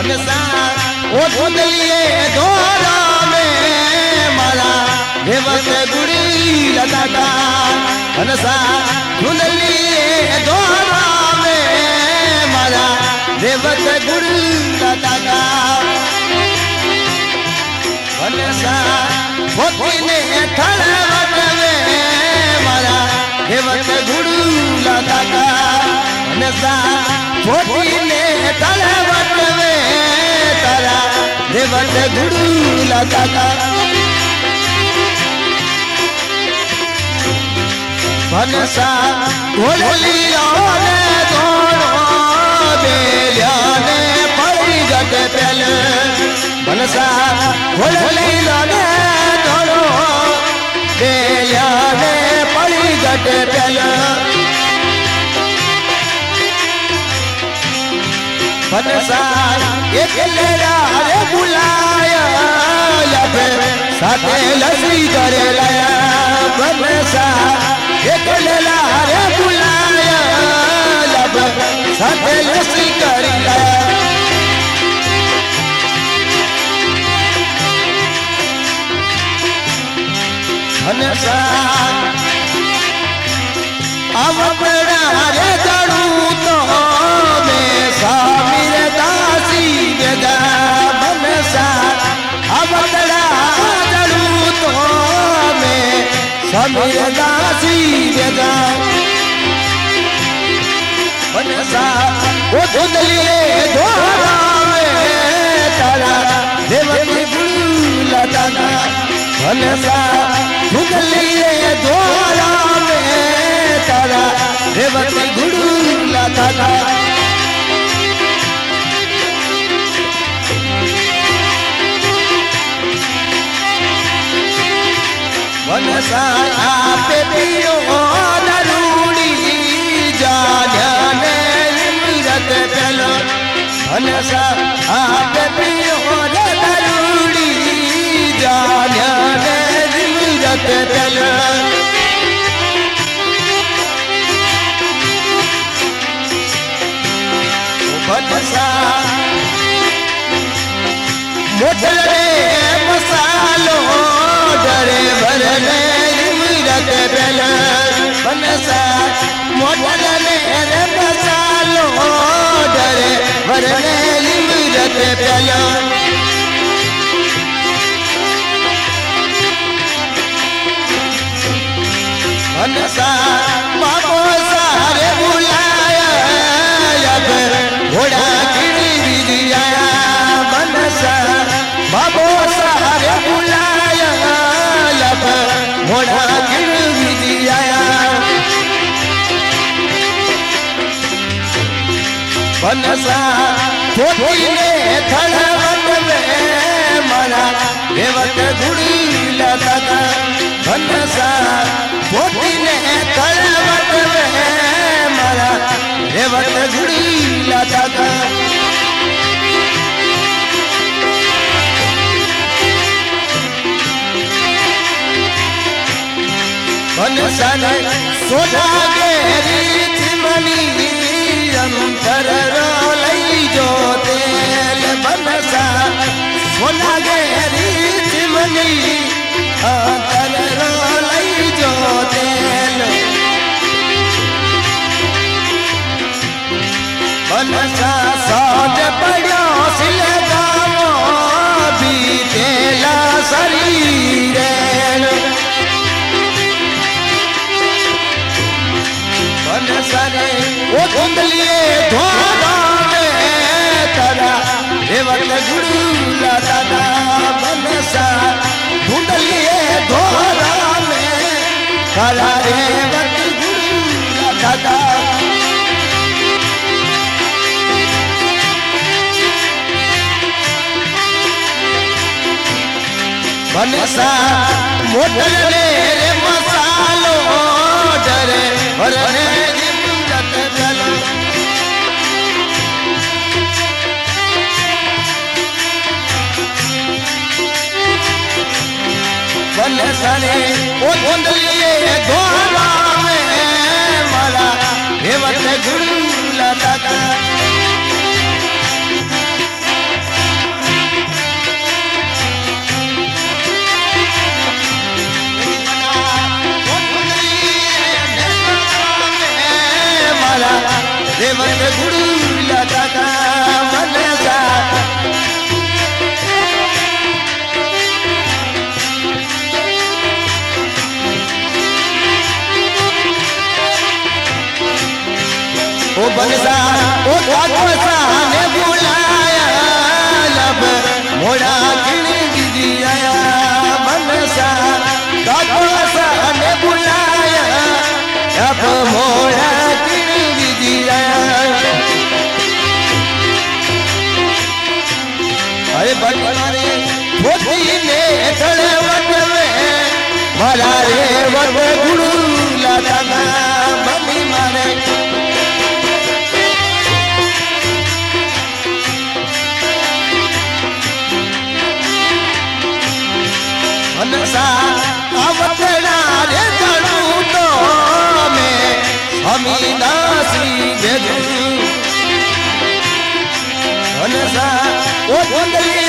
बनसा ओ धुंधलिए धोरा में मारा देवत गुड़ी लदाता बनसा धुंधलिए धोरा में मारा देवत गुड़ी लदाता बनसा पोतीने थड़वट में मारा देवत गुड़ी लदाता बनसा पोतीने थड़वट में तारा देवत गुड़ी लदाता बनसा घोड़लिया ने दोनों बेलिया ने पड़ी गट पेल बनसा घोड़लिया ने दोनों बेलिया ने पड़ी गट पेल बनसा एक लेरा रे बुलाया लब साथे लसी करे लाया बनसा एक लेला रे बुलाया लब साथे लसी करे लाया बनसा अवपड़ा रे जड़ू तो में सामीर दासी बेगा बनसा अवपड़ा जड़ू तो में सामीर दासी बेगा बनसा ओ धुंधलिए धोरा में तारा देवती गुड़ी लदाता बनसा धुंधलिए धोरा में तारा देवती गुड़ी लदाता बनसा आपे पियो नरूड़ी जाने इमरत पेलो बनसा आपे पियो नरूड़ी जाने इमरत पेलो बनसा मोटरे मसालो डरे भरने इमरत पेल बनसा मोटरे मसालो डरे भरने इमरत पेल बनसा बाबो सारे बुलाया घोड़ा गिरी दिया बनसा बाबो सारे बुलाया लब घोड़ा गिरी दिया बनसा पोतीने थड़वट में मारा देवत गुड़ी लदाता बनसा पोतीने थड़वट में मारा देवत गुड़ी लदाता बनसा ने सोना गेरी चिमनी अंतर रोलई जो तेल बनसा सोना गेरी चिमनी अंतर रोलई जो तेल बनसा साज पड़ो सिले गावो बीतेला शरीर बनसा ने ओ धुंधलिए धोरा में तारा देवत गुड़ी लदाता बनसा धुंधलिए धोरा में तारा देवत गुड़ी लदाता बनसा मोटले रे मसालो डरे भरने इमरत पेल बनसा ने ओ धुंधलिए धोरा में मारा देवत गुड़ी लदाता वत गुड़ूला दादा मनसा ओ बनसा ओ काकसा ने बुलाया लब मोड़ा किणी दीदी आया बनसा काकसा ने बुलाया अब मोड़ा किणी दीदी आया अरे बनवारे मोती ने थड़े वट में मारा रे वट गुड़ूला दादा बनी मारे मनसा आवतड़ा रे करू तो मैं हमीदासी भेजू मनसा ओ कुंडली